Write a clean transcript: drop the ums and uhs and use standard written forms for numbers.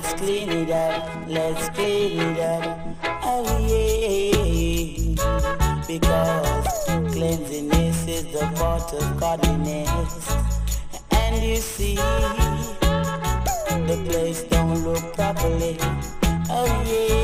let's clean it up, let's clean it up. Oh yeah, because cleanliness is the part of godliness. And you see, the place don't look properly. Oh yeah.